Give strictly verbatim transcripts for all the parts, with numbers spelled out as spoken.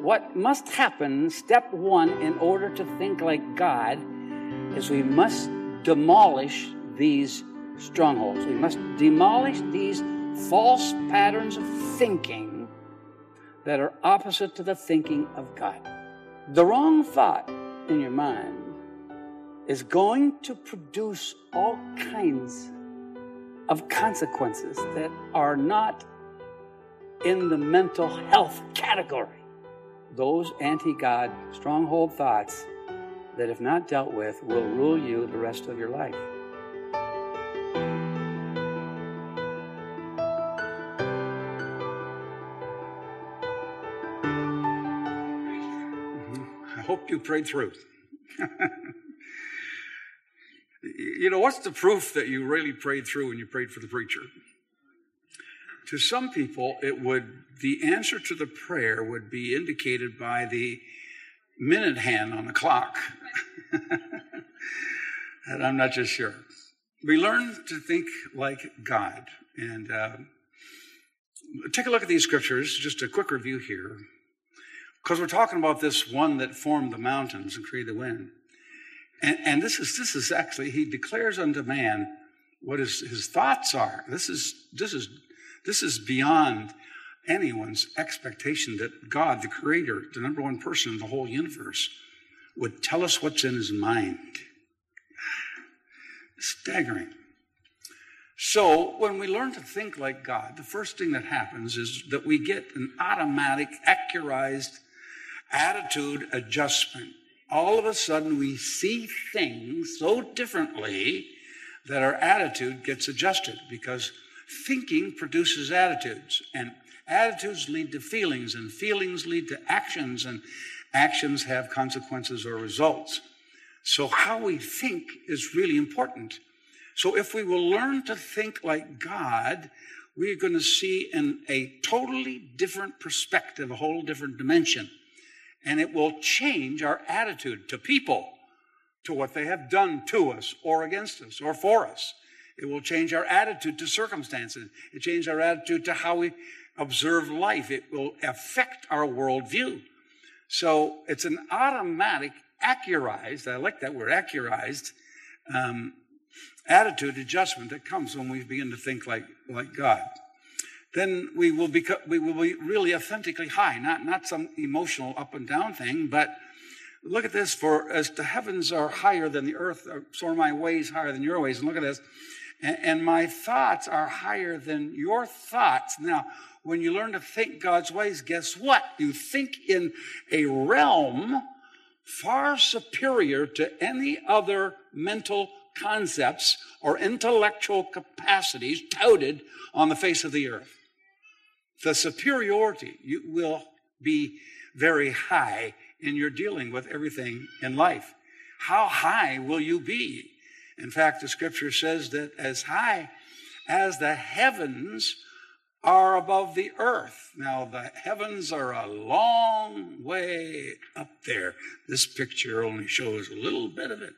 what must happen, step one, in order to think like God, is we must demolish these strongholds. We must demolish these false patterns of thinking that are opposite to the thinking of God. The wrong thought in your mind is going to produce all kinds of consequences that are not in the mental health category. Those anti-God stronghold thoughts that, if not dealt with, will rule you the rest of your life. I hope you prayed through. You know, what's the proof that you really prayed through when you prayed for the preacher? To some people, it would, the answer to the prayer would be indicated by the minute hand on the clock. And I'm not just sure. We learn to think like God. And uh, take a look at these scriptures, just a quick review here. Because we're talking about this one that formed the mountains and created the wind. And, and this is this is actually, he declares unto man what his, his thoughts are. This is this is this is beyond anyone's expectation that God, the creator, the number one person in the whole universe, would tell us what's in his mind. Staggering. So when we learn to think like God, the first thing that happens is that we get an automatic, accurized attitude adjustment. All of a sudden we see things so differently that our attitude gets adjusted, because thinking produces attitudes, and attitudes lead to feelings, and feelings lead to actions, and actions have consequences or results. So how we think is really important. So if we will learn to think like God, we're going to see in a totally different perspective, a whole different dimension. And it will change our attitude to people, to what they have done to us or against us or for us. It will change our attitude to circumstances. It will change our attitude to how we observe life. It will affect our worldview. So it's an automatic, accurized, I like that word, accurized, um, attitude adjustment that comes when we begin to think like, like God. Then we will be, we will be really authentically high, not, not some emotional up and down thing, but look at this, for as the heavens are higher than the earth, so are my ways higher than your ways. And look at this, and, and my thoughts are higher than your thoughts. Now, when you learn to think God's ways, guess what? You think in a realm far superior to any other mental concepts or intellectual capacities touted on the face of the earth. The superiority you will be very high in your dealing with everything in life. How high will you be? In fact, the scripture says that as high as the heavens are above the earth. Now, the heavens are a long way up there. This picture only shows a little bit of it.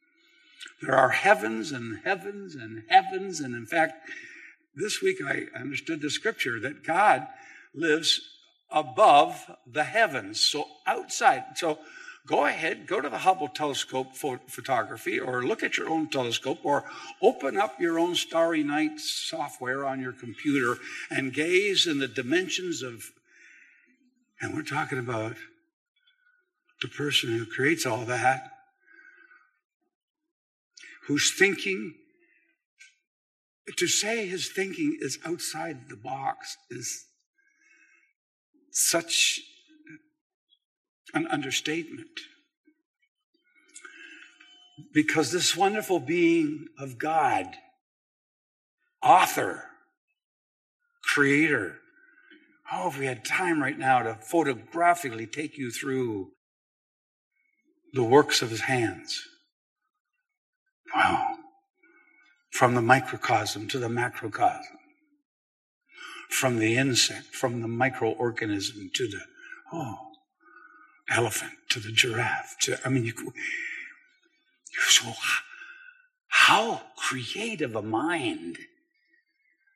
There are heavens and heavens and heavens, and in fact, this week I understood the scripture that God lives above the heavens, so outside. So go ahead, go to the Hubble telescope photography, or look at your own telescope, or open up your own Starry Night software on your computer and gaze in the dimensions of, and we're talking about the person who creates all that, who's thinking. To say his thinking is outside the box is such an understatement. Because this wonderful being of God, author, creator, oh, if we had time right now to photographically take you through the works of his hands. Wow. From the microcosm to the macrocosm. From the insect, from the microorganism to the, oh, elephant, to the giraffe. To, I mean, you, so how creative a mind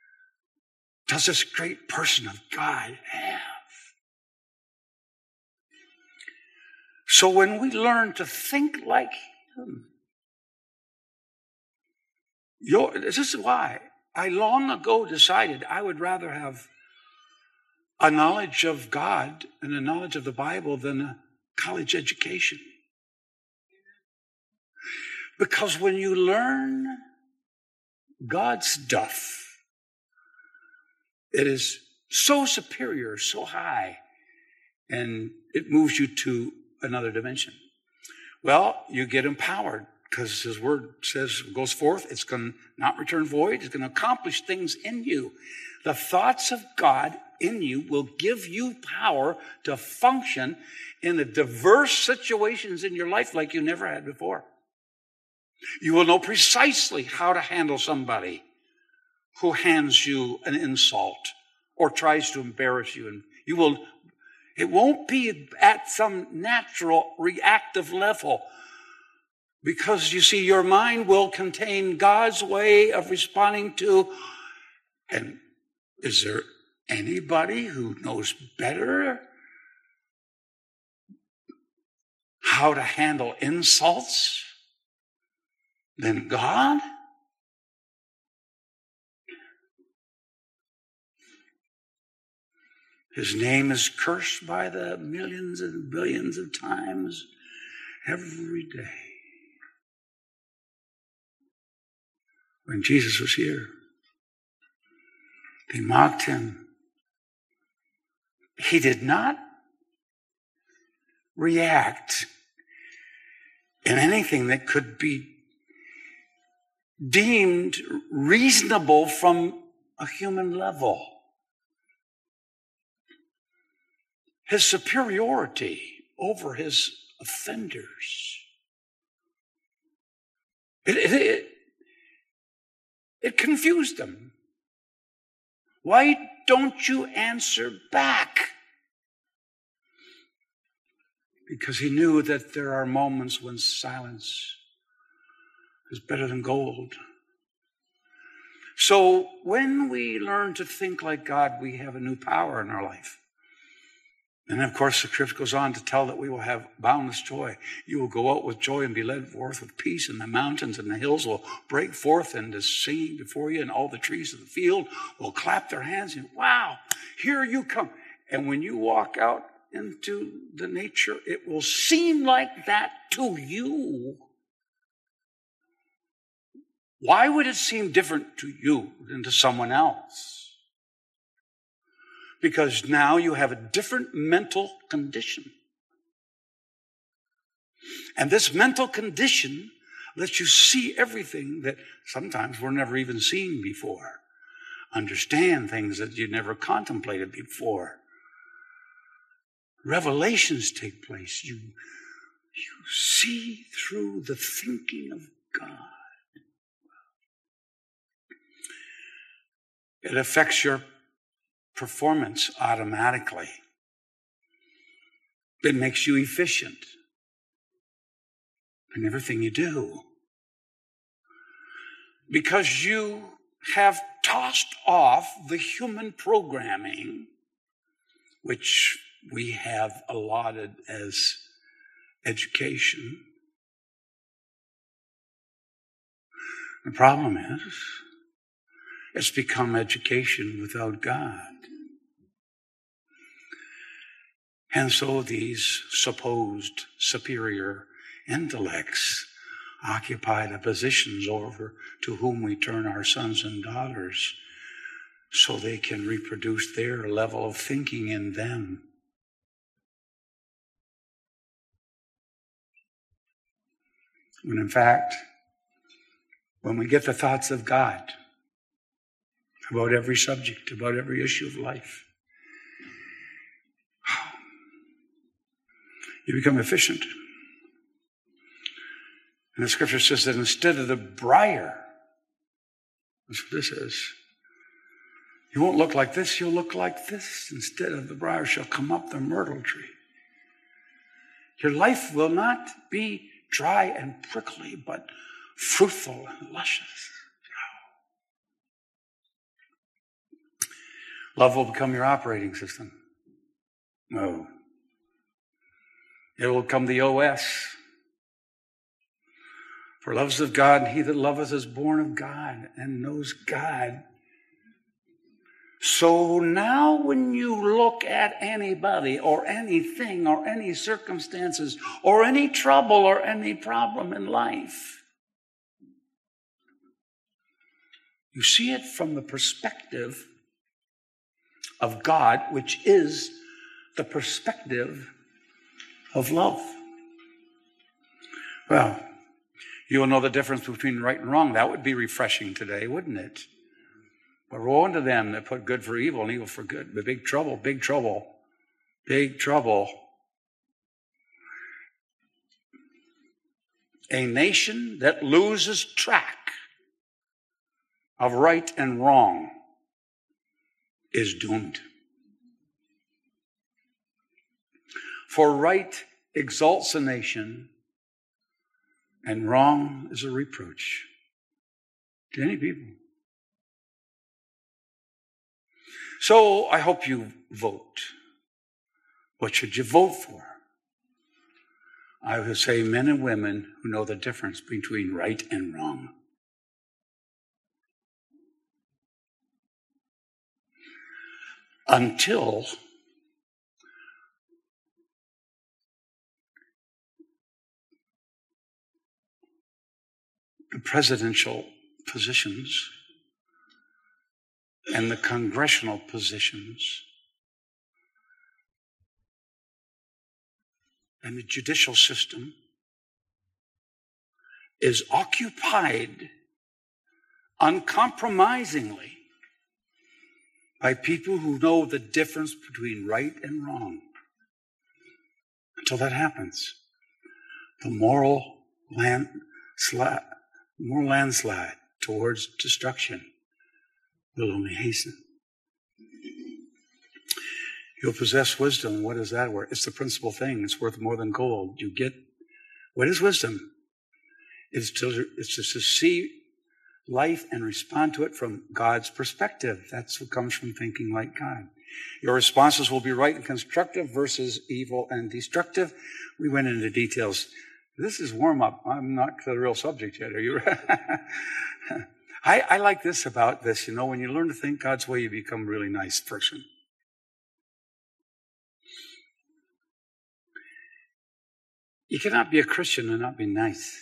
does this great person of God have? So when we learn to think like Him, you're, this is why I long ago decided I would rather have a knowledge of God and a knowledge of the Bible than a college education. Because when you learn God's stuff, it is so superior, so high, and it moves you to another dimension. Well, you get empowered because His word says, goes forth, it's going to not return void, it's going to accomplish things in you. The thoughts of God in you will give you power to function in the diverse situations in your life like you never had before. You will know precisely how to handle somebody who hands you an insult or tries to embarrass you. And you will, it won't be at some natural reactive level, because you see, your mind will contain God's way of responding to. And is there anybody who knows better how to handle insults than God? His name is cursed by the millions and billions of times every day. When Jesus was here, they mocked Him. He did not react in anything that could be deemed reasonable from a human level. His superiority over His offenders. It, it, it, it confused them. Why don't you answer back? Because He knew that there are moments when silence is better than gold. So when we learn to think like God, we have a new power in our life. And of course, the scripture goes on to tell that we will have boundless joy. You will go out with joy and be led forth with peace, and the mountains and the hills will break forth into singing before you, and all the trees of the field will clap their hands and, wow, here you come. And when you walk out into the nature, it will seem like that to you. Why would it seem different to you than to someone else? Because now you have a different mental condition. And this mental condition lets you see everything that sometimes we're never even seen before. Understand things that you never contemplated before. Revelations take place. You, you see through the thinking of God. It affects your performance automatically. It makes you efficient in everything you do. Because you have tossed off the human programming which we have allotted as education. The problem is, it's become education without God. And so these supposed superior intellects occupy the positions over to whom we turn our sons and daughters so they can reproduce their level of thinking in them. When in fact, when we get the thoughts of God about every subject, about every issue of life, you become efficient. And the scripture says that instead of the briar, that's what this is. You won't look like this, you'll look like this. Instead of the briar shall come up the myrtle tree. Your life will not be dry and prickly, but fruitful and luscious. Love will become your operating system. No. It will come the O S. For loves of God, and he that loveth is born of God and knows God. So now when you look at anybody or anything or any circumstances or any trouble or any problem in life, you see it from the perspective of God, which is the perspective of love. Well, you will know the difference between right and wrong. That would be refreshing today, wouldn't it? But woe unto them that put good for evil and evil for good. But big trouble, big trouble, big trouble. A nation that loses track of right and wrong is doomed. For right exalts a nation, and wrong is a reproach to any people. So I hope you vote. What should you vote for? I would say men and women who know the difference between right and wrong. Until the presidential positions and the congressional positions and the judicial system is occupied uncompromisingly by people who know the difference between right and wrong. Until that happens, the moral landslide, moral landslide towards destruction will only hasten. You'll possess wisdom. What is that worth? It's the principal thing. It's worth more than gold. You get, what is wisdom? It's to, it's just to see life and respond to it from God's perspective. That's what comes from thinking like God. Your responses will be right and constructive versus evil and destructive. We went into details. This is warm-up. I'm not to the real subject yet. Are you? I, I like this about this. You know, when you learn to think God's way, you become a really nice person. You cannot be a Christian and not be nice.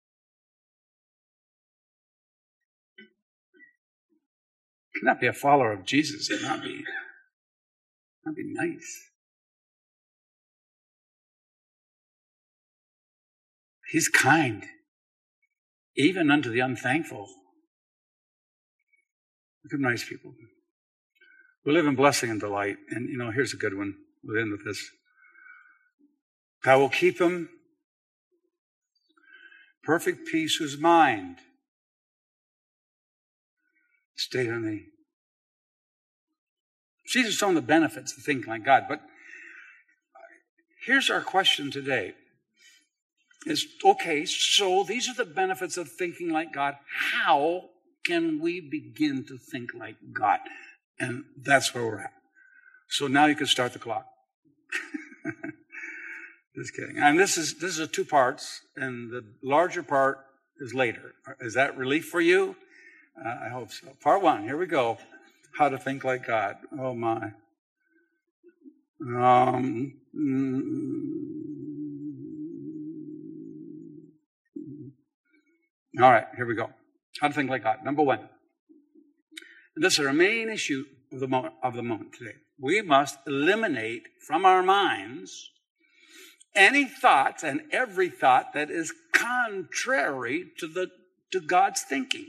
You cannot be a follower of Jesus and not be, not be nice. He's kind, even unto the unthankful. Look at nice people. We live in blessing and delight. And, you know, here's a good one. We'll end with this. God will keep him perfect peace whose mind stayed on thee. These are some of the benefits of thinking like God. But here's our question today. Is, okay, so these are the benefits of thinking like God. How can we begin to think like God? And that's where we're at. So now you can start the clock. Just kidding. And this is this is two parts, and the larger part is later. Is that relief for you? Uh, I hope so. Part one, here we go. How to think like God. Oh my. Um, mm, all right, here we go. How to think like God. Number one. And this is our main issue of the moment, of the moment today. We must eliminate from our minds any thoughts and every thought that is contrary to the to God's thinking.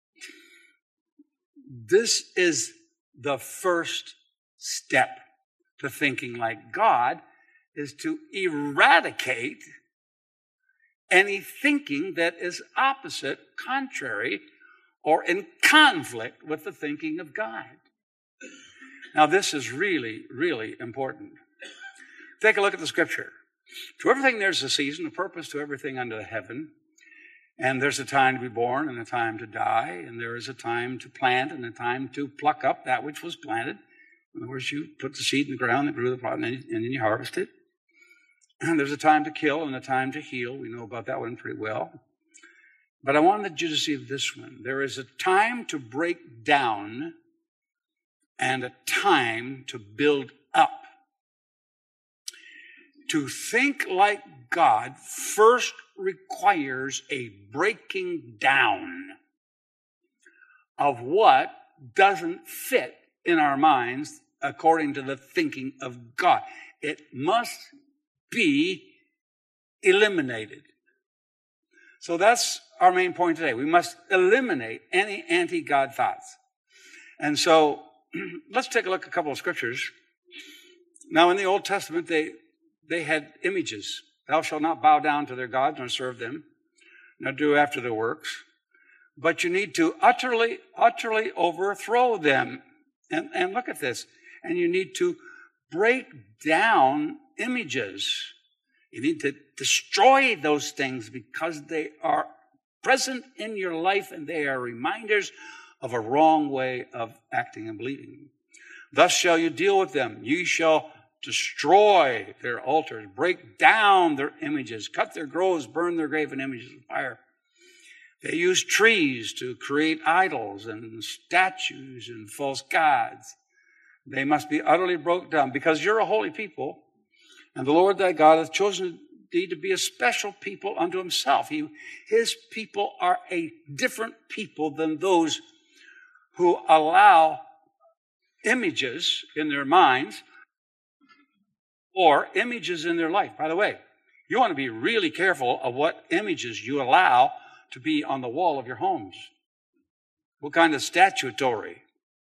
This is the first step to thinking like God, is to eradicate any thinking that is opposite, contrary, or in conflict with the thinking of God. Now, this is really, really important. Take a look at the scripture. To everything there's a season, a purpose to everything under heaven. And there's a time to be born and a time to die. And there is a time to plant and a time to pluck up that which was planted. In other words, you put the seed in the ground that grew the plant, and then you harvest it. There's a time to kill and a time to heal. We know about that one pretty well. But I wanted you to see this one. There is a time to break down and a time to build up. To think like God first requires a breaking down of what doesn't fit in our minds according to the thinking of God. It must be eliminated. So that's our main point today. We must eliminate any anti-God thoughts. And so let's take a look at a couple of scriptures. Now, in the Old Testament, they, they had images. Thou shalt not bow down to their gods nor serve them, nor do after their works. But you need to utterly, utterly overthrow them. And, and look at this. And you need to break down images. You need to destroy those things because they are present in your life and they are reminders of a wrong way of acting and believing. Thus shall you deal with them. You shall destroy their altars, break down their images, cut their groves, burn their graven images with fire. They use trees to create idols and statues and false gods. They must be utterly broken down because you're a holy people, and the Lord thy God hath chosen thee to be a special people unto himself. He, his people are a different people than those who allow images in their minds or images in their life. By the way, you want to be really careful of what images you allow to be on the wall of your homes. What kind of statutory?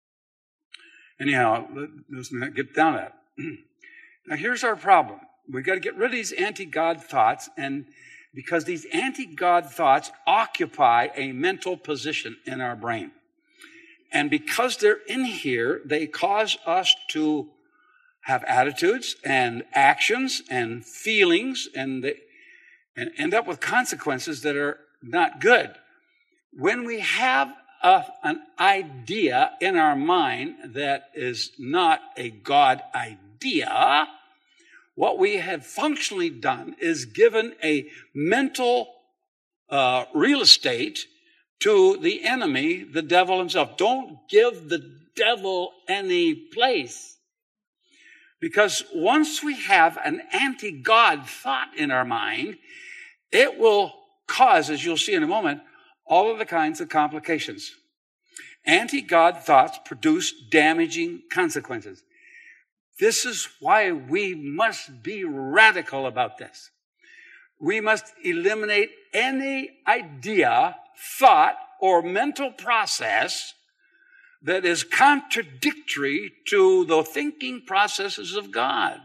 Anyhow, let's get down to that. Now, here's our problem. We've got to get rid of these anti-God thoughts, and because these anti-God thoughts occupy a mental position in our brain. And because they're in here, they cause us to have attitudes and actions and feelings, and, they, and end up with consequences that are not good. When we have a, an idea in our mind that is not a God idea, what we have functionally done is given a mental uh, real estate to the enemy, the devil himself. Don't give the devil any place. Because once we have an anti-God thought in our mind, it will cause, as you'll see in a moment, all of the kinds of complications. Anti-God thoughts produce damaging consequences. This is why we must be radical about this. We must eliminate any idea, thought, or mental process that is contradictory to the thinking processes of God.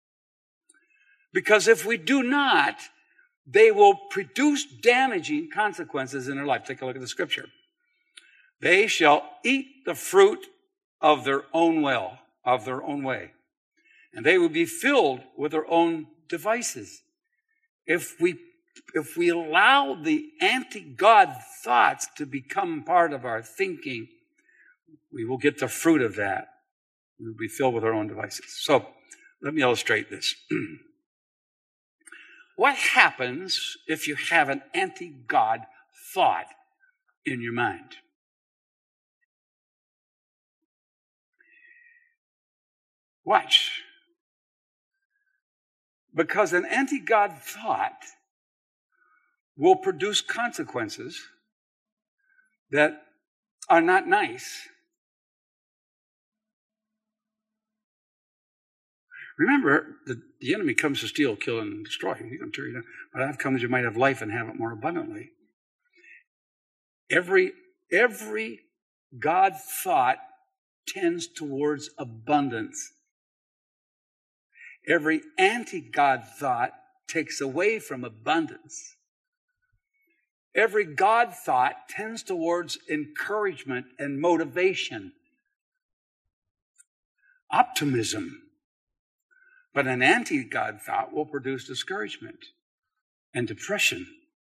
Because if we do not, they will produce damaging consequences in their life. Take a look at the scripture. They shall eat the fruit of their own will, of their own way. And they will be filled with their own devices. If we, if we allow the anti-God thoughts to become part of our thinking, we will get the fruit of that. We will be filled with our own devices. So let me illustrate this. What happens if you have an anti-God thought in your mind? Watch. Because an anti-God thought will produce consequences that are not nice. Remember, the, the enemy comes to steal, kill, and destroy. He's going to tear you down. But I've come that you might have life and have it more abundantly. Every, every God thought tends towards abundance. Every anti-God thought takes away from abundance. Every God thought tends towards encouragement and motivation, optimism. But an anti-God thought will produce discouragement and depression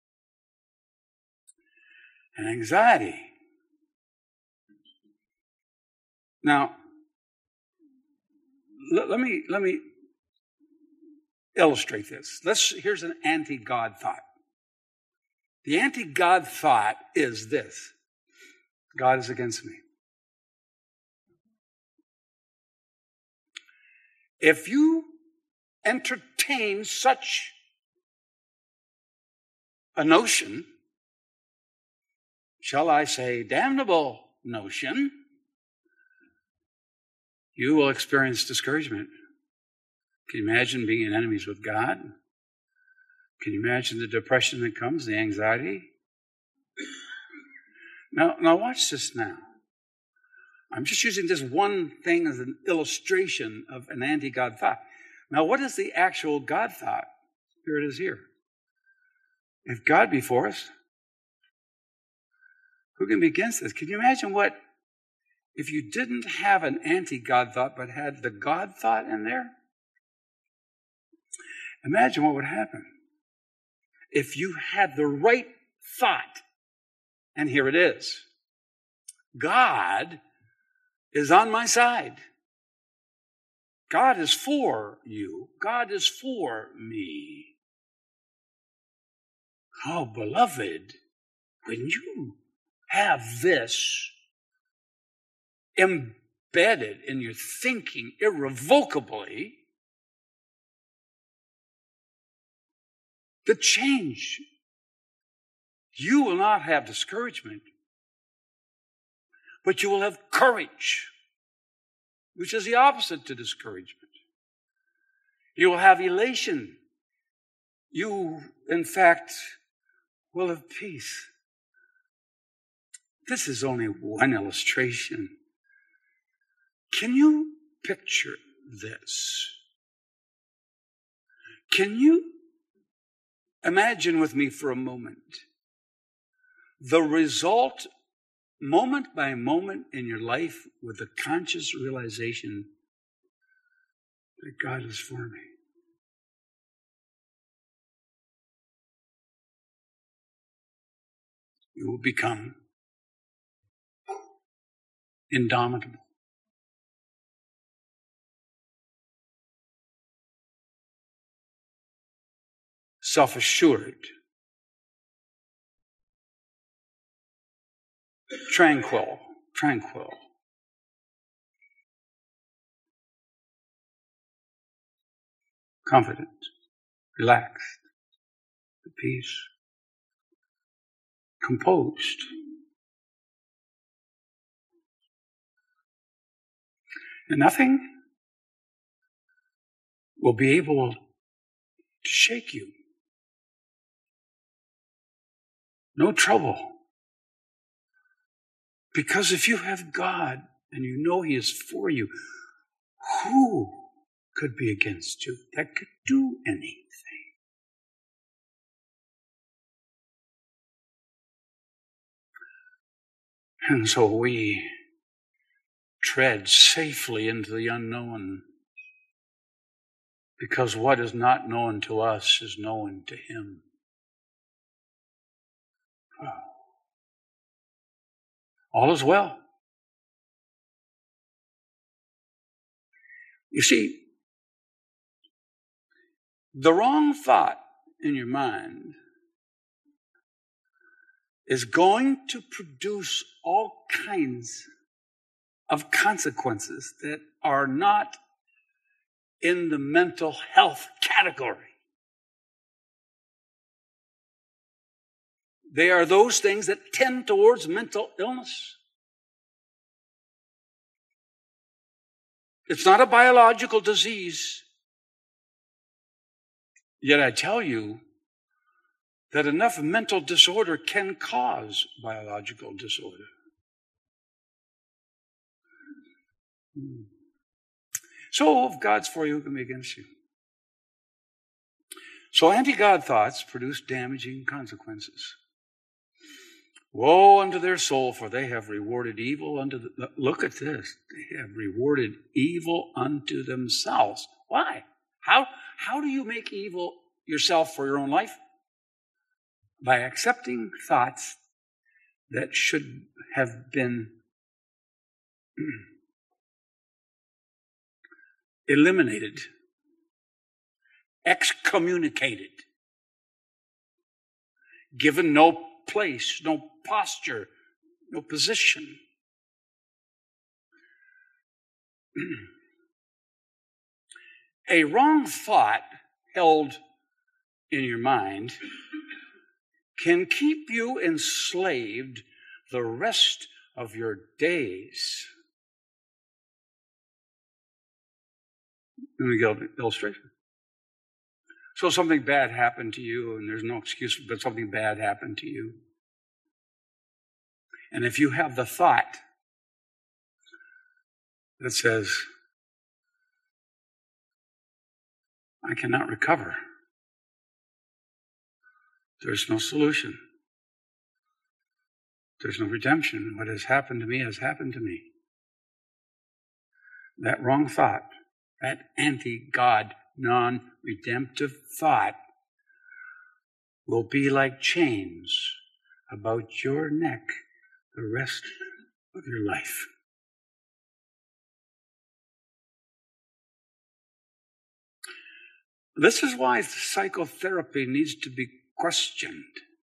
and anxiety. Now, let, let me let me illustrate this. Let's, here's an anti-God thought. The anti-God thought is this: God is against me. If you entertain such a notion, shall I say damnable notion, you will experience discouragement. Can you imagine being enemies with God? Can you imagine the depression that comes, the anxiety? Now, now watch this now. I'm just using this one thing as an illustration of an anti-God thought. Now, what is the actual God thought? Here it is here. If God be for us, who can be against us? Can you imagine what, if you didn't have an anti-God thought but had the God thought in there? Imagine what would happen if you had the right thought. And here it is. God is on my side. God is for you. God is for me. Oh, beloved, when you have this embedded in your thinking irrevocably, the change, you will not have discouragement, but you will have courage, which is the opposite to discouragement. You will have elation. You, in fact, will have peace. This is only one illustration. Can you picture this? Can you imagine with me for a moment the result, moment by moment in your life, with the conscious realization that God is for me? You will become indomitable. Self-assured. Tranquil. Tranquil. Confident. Relaxed. At peace. Composed. And nothing will be able to shake you. No trouble. Because if you have God and you know He is for you, who could be against you that could do anything? And so we tread safely into the unknown, because what is not known to us is known to Him. All is well. You see, the wrong thought in your mind is going to produce all kinds of consequences that are not in the mental health category. They are those things that tend towards mental illness. It's not a biological disease. Yet I tell you that enough mental disorder can cause biological disorder. So if God's for you, who can be against you? So anti-God thoughts produce damaging consequences. Woe unto their soul, for they have rewarded evil unto the... Look at this. They have rewarded evil unto themselves. Why? How, how do you make evil yourself for your own life? By accepting thoughts that should have been eliminated excommunicated, given no place, no posture, no position. A wrong thought held in your mind can keep you enslaved the rest of your days. Let me give an illustration. So something bad happened to you, and there's no excuse, but something bad happened to you. And if you have the thought that says, I cannot recover, there's no solution, there's no redemption, what has happened to me has happened to me. That wrong thought, that anti-God, non-redemptive thought will be like chains about your neck the rest of your life. This is why psychotherapy needs to be questioned.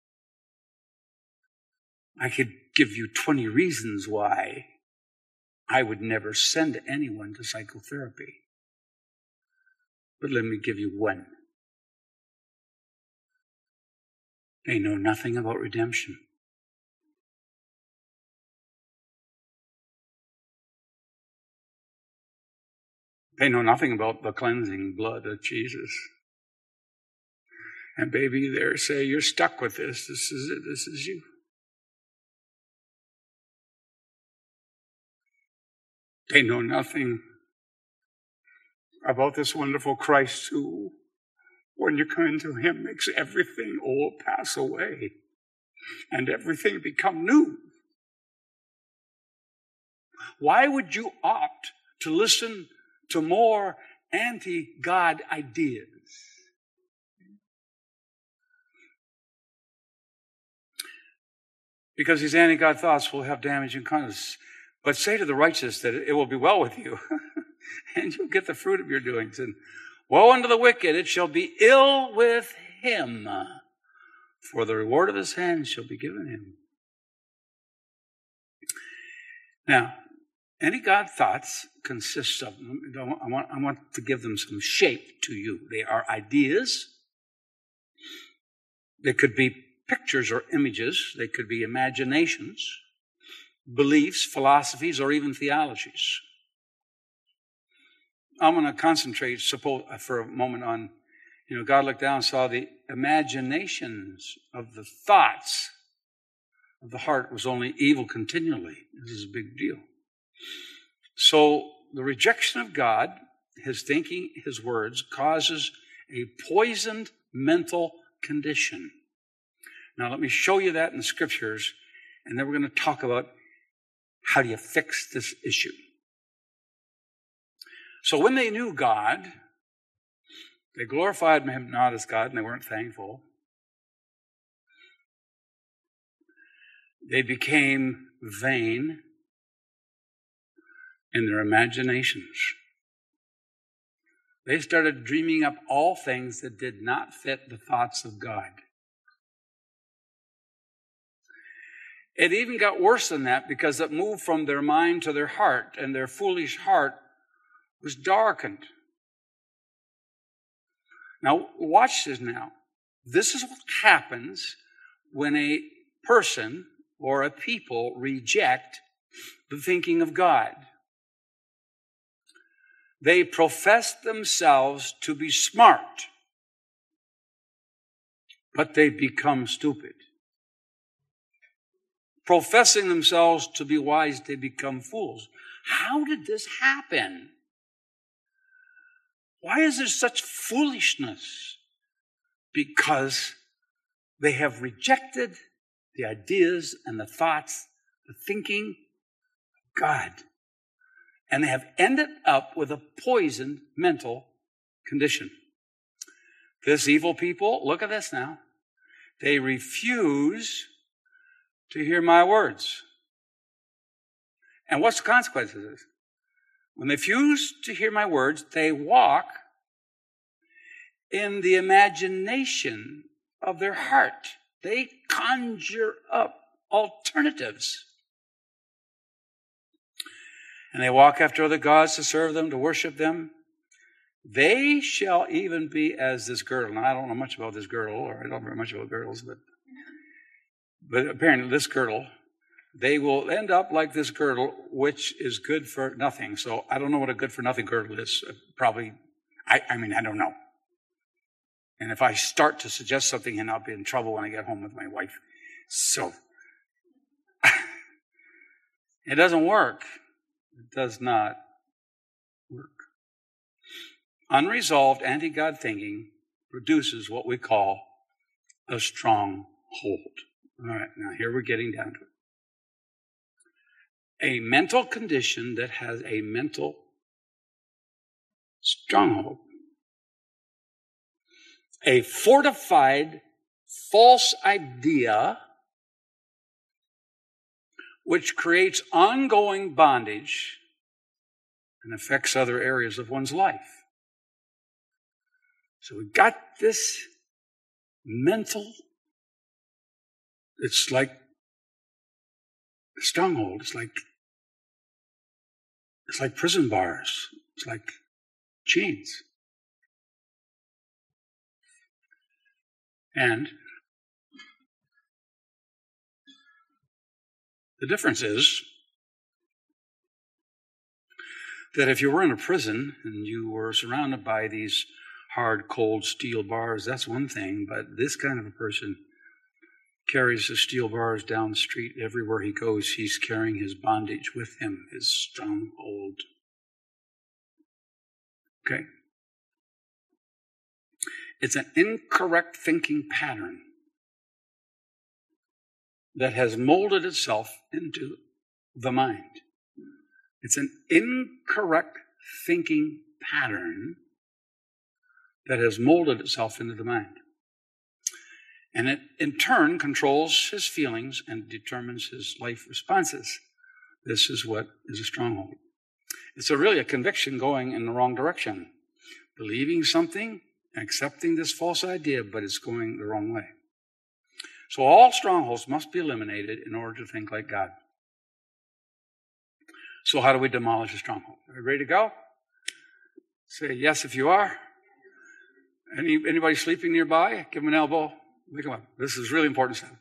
I could give you twenty reasons why I would never send anyone to psychotherapy. But let me give you one. They know nothing about redemption. They know nothing about the cleansing blood of Jesus. And baby, they say, you're stuck with this. This is it. This is you. They know nothing about this wonderful Christ who, when you come into him, makes everything old pass away and everything become new. Why would you opt to listen to more anti-God ideas? Because these anti-God thoughts will have damaging consequences. But say to the righteous that it will be well with you, and you'll get the fruit of your doings. And woe unto the wicked, it shall be ill with him, for the reward of his hands shall be given him. Now, anti-God thoughts consist of, I want, I want to give them some shape to you. They are ideas. They could be pictures or images. They could be imaginations, beliefs, philosophies, or even theologies. I'm going to concentrate suppose, for a moment on, you know, God looked down and saw the imaginations of the thoughts of the heart was only evil continually. This is a big deal. So the rejection of God, his thinking, his words, causes a poisoned mental condition. Now let me show you that in the scriptures, and then we're going to talk about how do you fix this issue. So when they knew God, they glorified him not as God, and they weren't thankful. They became vain in their imaginations. They started dreaming up all things that did not fit the thoughts of God. It even got worse than that because it moved from their mind to their heart, and their foolish heart was darkened. Now, watch this now. This is what happens when a person or a people reject the thinking of God. They profess themselves to be smart, but they become stupid. Professing themselves to be wise, they become fools. How did this happen? Why is there such foolishness? Because they have rejected the ideas and the thoughts, the thinking of God. And they have ended up with a poisoned mental condition. This evil people, look at this now. They refuse to hear my words. And what's the consequence of this? When they refuse to hear my words, they walk in the imagination of their heart. They conjure up alternatives. And they walk after other gods to serve them, to worship them. They shall even be as this girdle. Now, I don't know much about this girdle, or I don't know very much about girdles, but, but apparently this girdle, they will end up like this girdle, which is good for nothing. So I don't know what a good for nothing girdle is. Probably, I, I mean, I don't know. And if I start to suggest something, and I'll be in trouble when I get home with my wife. So it doesn't work. It does not work. Unresolved anti-God thinking produces what we call a stronghold. All right, now here we're getting down to it. A mental condition that has a mental stronghold. A fortified false idea which creates ongoing bondage and affects other areas of one's life. So we got this mental, it's like a stronghold. It's like, it's like prison bars. It's like chains. And the difference is that if you were in a prison and you were surrounded by these hard, cold steel bars, that's one thing, but this kind of a person carries the steel bars down the street. Everywhere he goes, he's carrying his bondage with him, his stronghold. Okay? It's an incorrect thinking pattern that has molded itself into the mind. It's an incorrect thinking pattern that has molded itself into the mind. And it, in turn, controls his feelings and determines his life responses. This is what is a stronghold. It's a really a conviction going in the wrong direction. Believing something, accepting this false idea, but it's going the wrong way. So all strongholds must be eliminated in order to think like God. So how do we demolish a stronghold? Are you ready to go? Say yes if you are. Any, anybody sleeping nearby? Give them an elbow. Wake them up. This is really important stuff.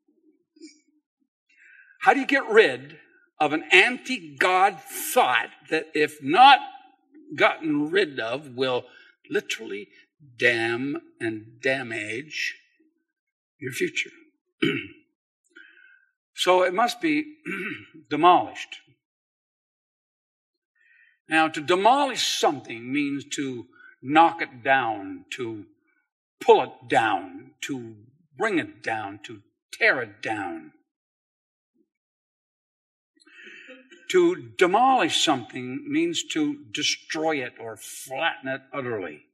How do you get rid of an anti-God thought that, if not gotten rid of, will literally damn and damage your future? So it must be demolished. Now, to demolish something means to knock it down, to pull it down, to bring it down, to tear it down. To demolish something means to destroy it or flatten it utterly.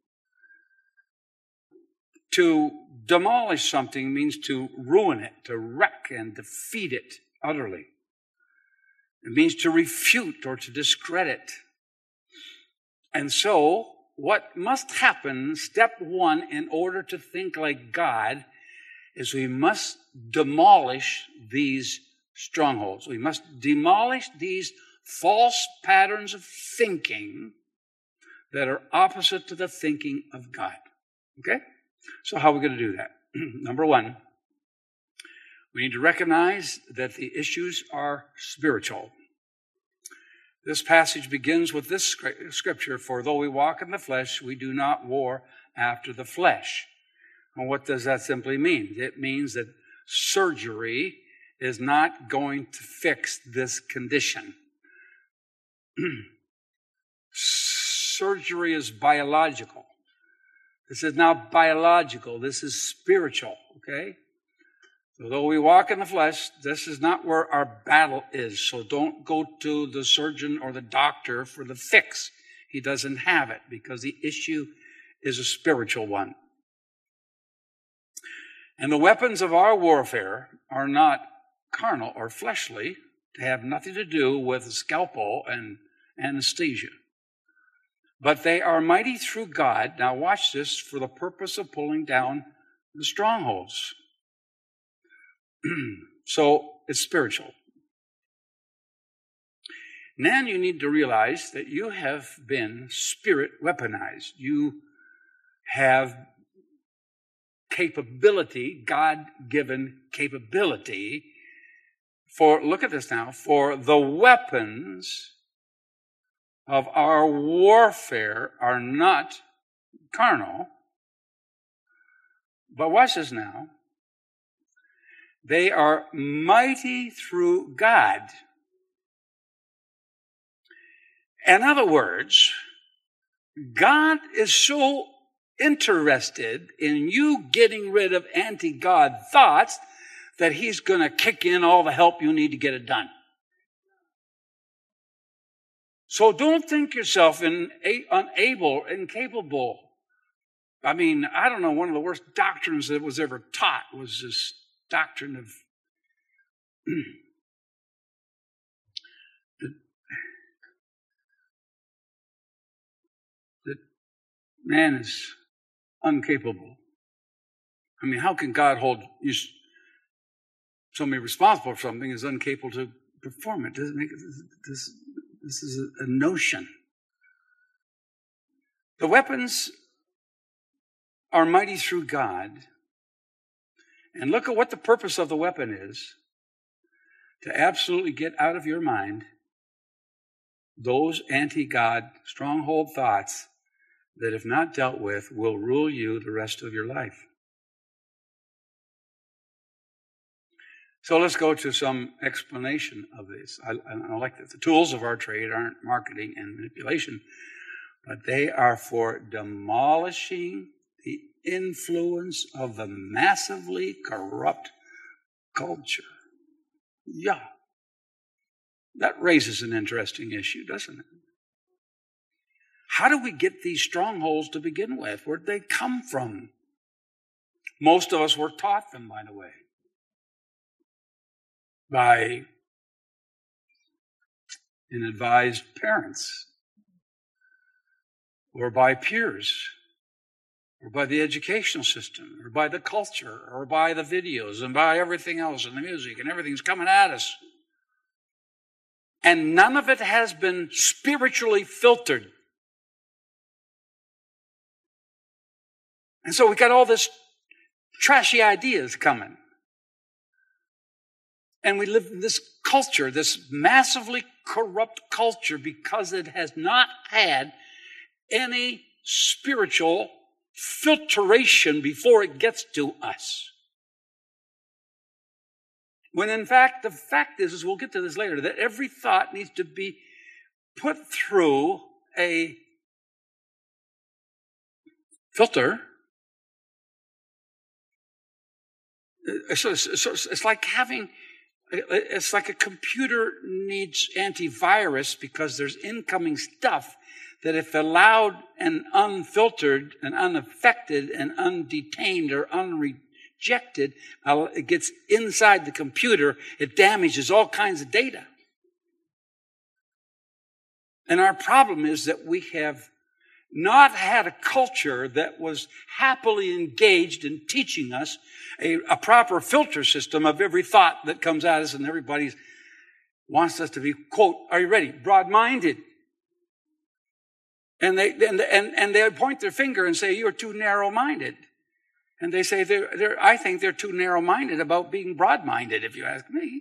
To demolish something means to ruin it, to wreck and defeat it utterly. It means to refute or to discredit. And so, what must happen, step one, in order to think like God, is we must demolish these strongholds. We must demolish these false patterns of thinking that are opposite to the thinking of God. Okay? So how are we going to do that? Number one, we need to recognize that the issues are spiritual. This passage begins with this scripture, for though we walk in the flesh, we do not war after the flesh. And what does that simply mean? It means that surgery is not going to fix this condition. Surgery is biological. This is not biological. This is spiritual, okay? So though we walk in the flesh, this is not where our battle is. So don't go to the surgeon or the doctor for the fix. He doesn't have it, because the issue is a spiritual one. And the weapons of our warfare are not carnal or fleshly. They have nothing to do with a scalpel and anesthesia. But they are mighty through God. Now watch this, for the purpose of pulling down the strongholds. So it's spiritual. Now you need to realize that you have been spirit weaponized. You have capability, God-given capability for, look at this now, for the weapons of our warfare are not carnal. But watch this now. They are mighty through God. In other words, God is so interested in you getting rid of anti-God thoughts that he's going to kick in all the help you need to get it done. So don't think yourself in, a, unable, incapable. I mean, I don't know, one of the worst doctrines that was ever taught was this doctrine of that, that man is incapable. I mean, how can God hold you, somebody responsible for something is incapable to perform it? Doesn't make it, this, this is a, a notion. The weapons are mighty through God. And look at what the purpose of the weapon is. To absolutely get out of your mind those anti-God stronghold thoughts that, if not dealt with, will rule you the rest of your life. So let's go to some explanation of this. I, I like that the tools of our trade aren't marketing and manipulation, but they are for demolishing the influence of the massively corrupt culture. Yeah. That raises an interesting issue, doesn't it? How do we get these strongholds to begin with? Where'd they come from? Most of us were taught them, by the way, by inadvised parents, or by peers, or by the educational system, or by the culture, or by the videos, and by everything else, and the music, and everything's coming at us. And none of it has been spiritually filtered. And so we got all this trashy ideas coming. And we live in this culture, this massively corrupt culture, because it has not had any spiritual filtration before it gets to us. When in fact, the fact is, is we'll get to this later, that every thought needs to be put through a filter. So it's, so it's like having, it's like a computer needs antivirus because there's incoming stuff that, if allowed and unfiltered and unaffected and undetained or unrejected, it gets inside the computer, it damages all kinds of data. And our problem is that we have not had a culture that was happily engaged in teaching us a, a proper filter system of every thought that comes at us, and everybody wants us to be, quote, are you ready? Broad-minded. And they, and, and, and they point their finger and say, you're too narrow-minded. And they say, they're, they're, I think they're too narrow-minded about being broad-minded, if you ask me.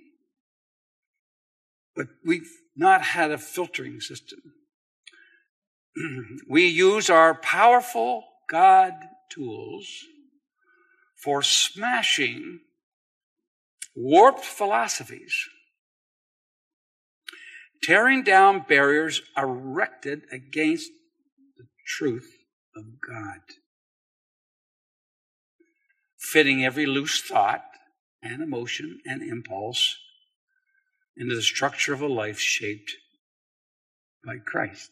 But we've not had a filtering system. We use our powerful God tools for smashing warped philosophies, tearing down barriers erected against the truth of God, fitting every loose thought and emotion and impulse into the structure of a life shaped by Christ.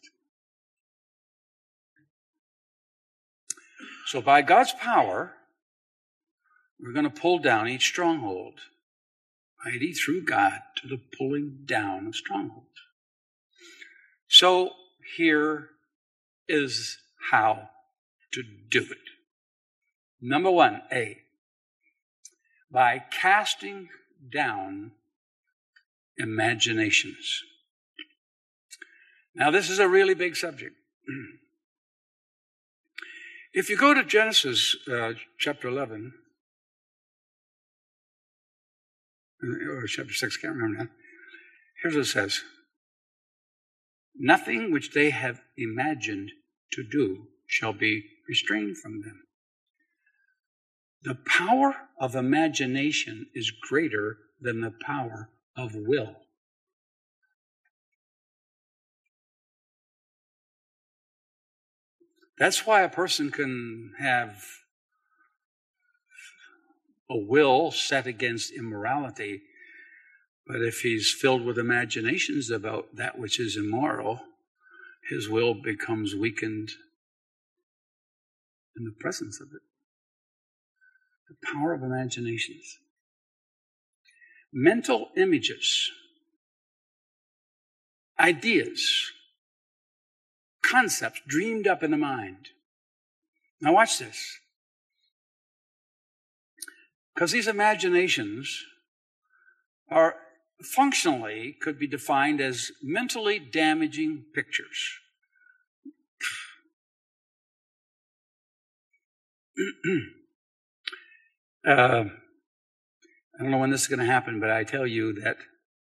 So by God's power, we're going to pull down each stronghold, mighty through God to the pulling down of strongholds. So here is how to do it. Number one, A, by casting down imaginations. Now, this is a really big subject. If you go to Genesis uh, chapter eleven, or chapter six, I can't remember now. Here's what it says. Nothing which they have imagined to do shall be restrained from them. The power of imagination is greater than the power of will. That's why a person can have a will set against immorality, but if he's filled with imaginations about that which is immoral, his will becomes weakened in the presence of it. The power of imaginations. Mental images, ideas, concepts dreamed up in the mind. Now watch this. Because these imaginations are functionally could be defined as mentally damaging pictures. uh, I don't know when this is going to happen, but I tell you that.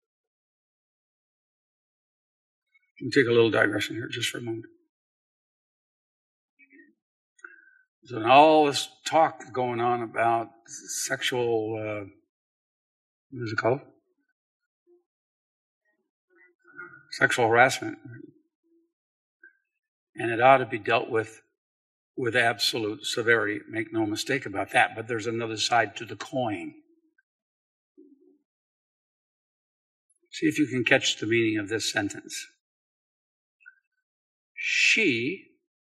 Let me take a little digression here just for a moment. So all this talk going on about sexual, uh, what is it called? Sexual harassment. And it ought to be dealt with with absolute severity. Make no mistake about that. But there's another side to the coin. See if you can catch the meaning of this sentence. She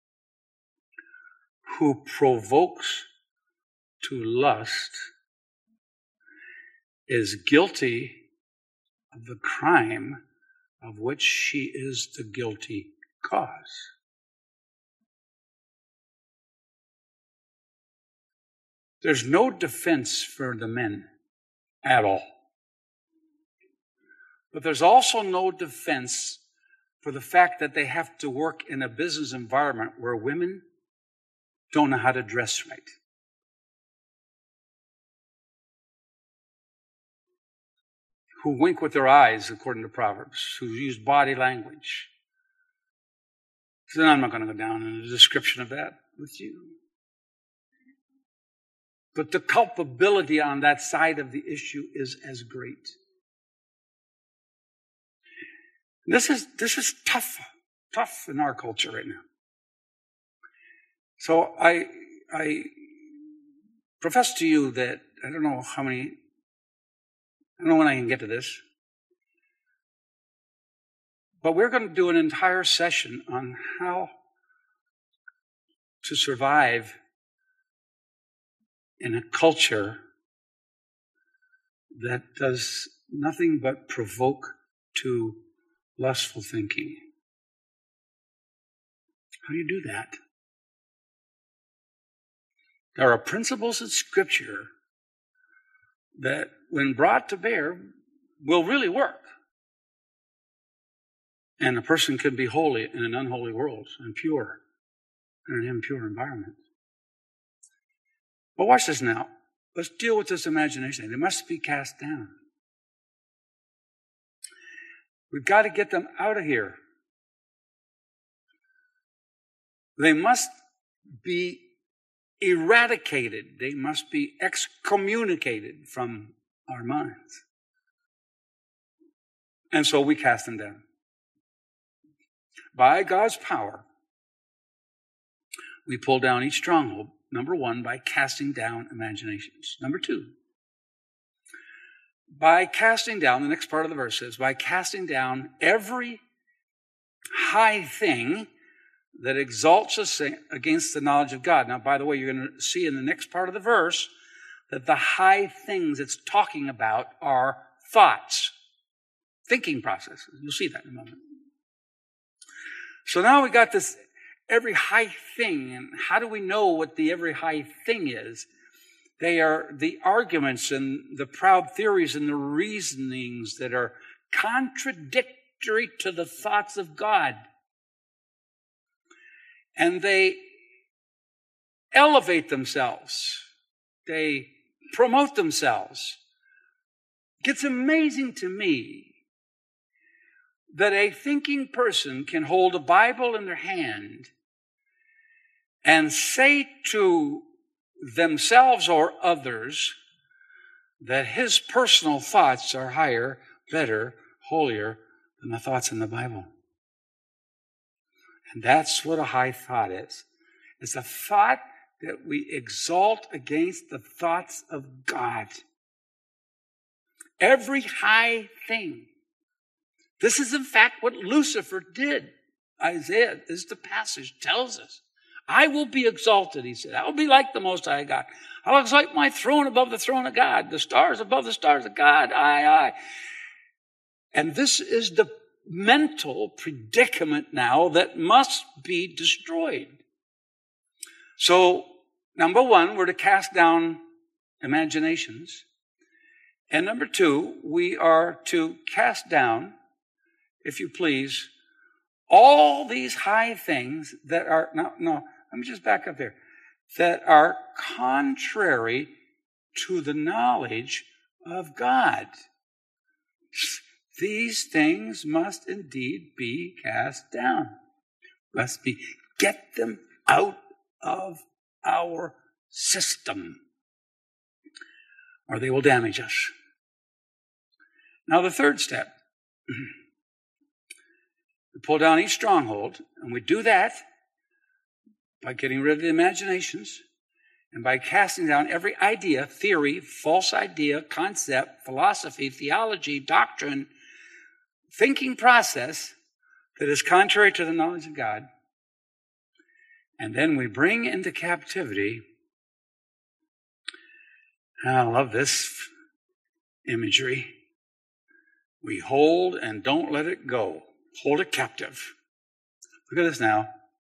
who provokes to lust is guilty of the crime of which she is the guilty cause. There's no defense for the men at all. But there's also no defense for the fact that they have to work in a business environment where women don't know how to dress right. Who wink with their eyes, according to Proverbs, who use body language. So I'm not going to go down in a description of that with you. But the culpability on that side of the issue is as great. This is this is tough, tough in our culture right now. So I I profess to you that I don't know how many, I don't know when I can get to this, but we're going to do an entire session on how to survive in a culture that does nothing but provoke to lustful thinking. How do you do that? There are principles in Scripture that, when brought to bear, will really work. And a person can be holy in an unholy world and pure in an impure environment. But watch this now. Let's deal with this imagination. They must be cast down. We've got to get them out of here. They must be eradicated. They must be excommunicated from our minds. And so we cast them down. By God's power, we pull down each stronghold. Number one, by casting down imaginations. Number two, by casting down, the next part of the verse says, by casting down every high thing that exalts us against the knowledge of God. Now, by the way, you're going to see in the next part of the verse that the high things it's talking about are thoughts, thinking processes. You'll see that in a moment. So now we got this every high thing. And how do we know what the every high thing is? They are the arguments and the proud theories and the reasonings that are contradictory to the thoughts of God. And they elevate themselves. They promote themselves. It's amazing to me that a thinking person can hold a Bible in their hand and say to themselves or others that his personal thoughts are higher, better, holier than the thoughts in the Bible. And that's what a high thought is. It's a thought that we exalt against the thoughts of God. Every high thing. This is in fact what Lucifer did. Isaiah, as the passage tells us. I will be exalted, he said. I will be like the Most High God. I'll exalt my throne above the throne of God. The stars above the stars of God. Aye, aye. And this is the mental predicament now that must be destroyed. So, number one, we're to cast down imaginations. And number two, we are to cast down, if you please, all these high things that are, no, no, let me just back up there, that are contrary to the knowledge of God. These things must indeed be cast down. Must be, get them out of our system, or they will damage us. Now, the third step, we pull down each stronghold, and we do that by getting rid of the imaginations and by casting down every idea, theory, false idea, concept, philosophy, theology, doctrine, thinking process that is contrary to the knowledge of God. And then we bring into captivity, I love this imagery, we hold and don't let it go. Hold it captive. Look at this now.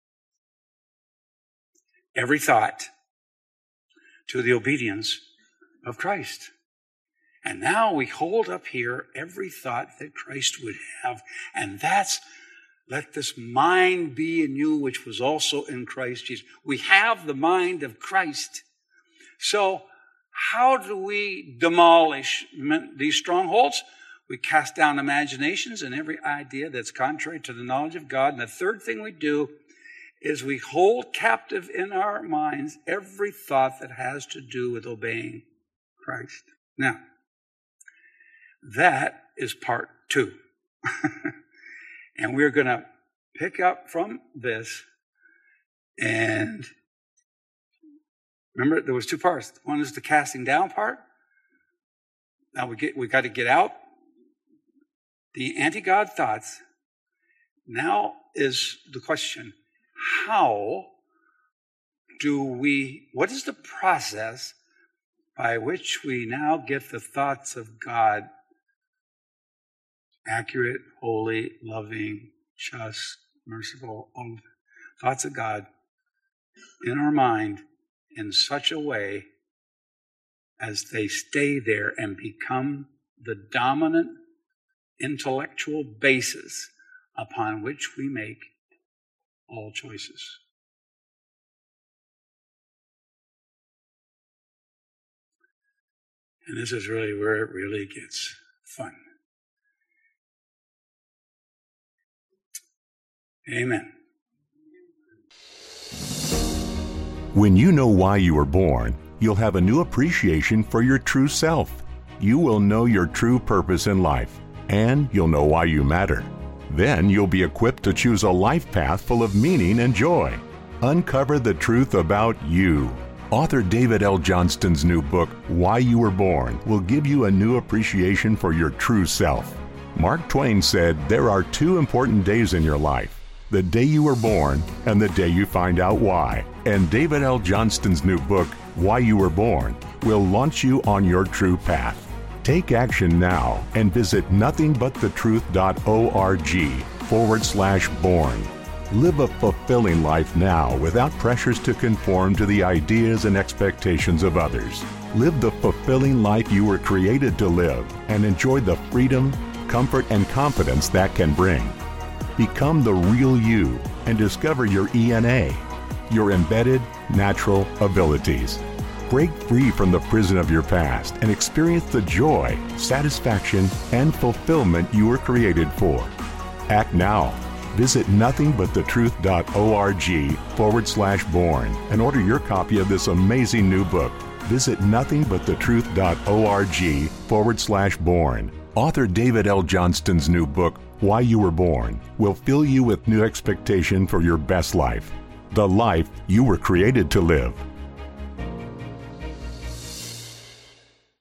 Every thought to the obedience of Christ. And now we hold up here every thought that Christ would have. And that's, let this mind be in you, which was also in Christ Jesus. We have the mind of Christ. So how do we demolish these strongholds? We cast down imaginations and every idea that's contrary to the knowledge of God. And the third thing we do is we hold captive in our minds every thought that has to do with obeying Christ. Now, that is part two. And we're going to pick up from this. And remember, there was two parts. One is the casting down part. Now we get we got to get out the anti-God thoughts. Now is the question, how do we, what is the process by which we now get the thoughts of God accurate, holy, loving, just, merciful, all thoughts of God in our mind in such a way as they stay there and become the dominant intellectual basis upon which we make all choices. And this is really where it really gets fun. Amen. When you know why you were born, you'll have a new appreciation for your true self. You will know your true purpose in life, and you'll know why you matter. Then you'll be equipped to choose a life path full of meaning and joy. Uncover the truth about you. Author David L. Johnston's new book, Why You Were Born, will give you a new appreciation for your true self. Mark Twain said there are two important days in your life: the day you were born and the day you find out why. And David L. Johnston's new book, Why You Were Born, will launch you on your true path. Take action now and visit nothingbutthetruth.org forward slash born. Live a fulfilling life now without pressures to conform to the ideas and expectations of others. Live the fulfilling life you were created to live and enjoy the freedom, comfort, and confidence that can bring. Become the real you and discover your E N A, your embedded natural abilities. Break free from the prison of your past and experience the joy, satisfaction, and fulfillment you were created for. Act now. Visit nothingbutthetruth.org forward slash born and order your copy of this amazing new book. Visit nothingbuttetruth.org forward slash born. Author David L. Johnston's new book, Why You Were Born, will fill you with new expectation for your best life, the life you were created to live.